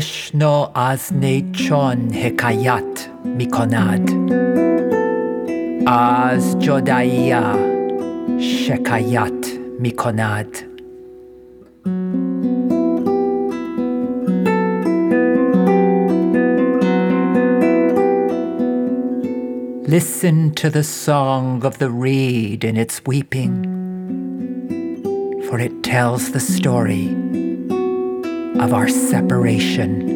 Krishna az nechon hekayat mikonad. Az jodaiya shekayat mikonad. Listen to the song of the reed in its weeping, for it tells the story of our separation